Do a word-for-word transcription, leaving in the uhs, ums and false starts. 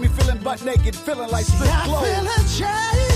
me feeling butt naked, feeling like strip I clothes. feel a change.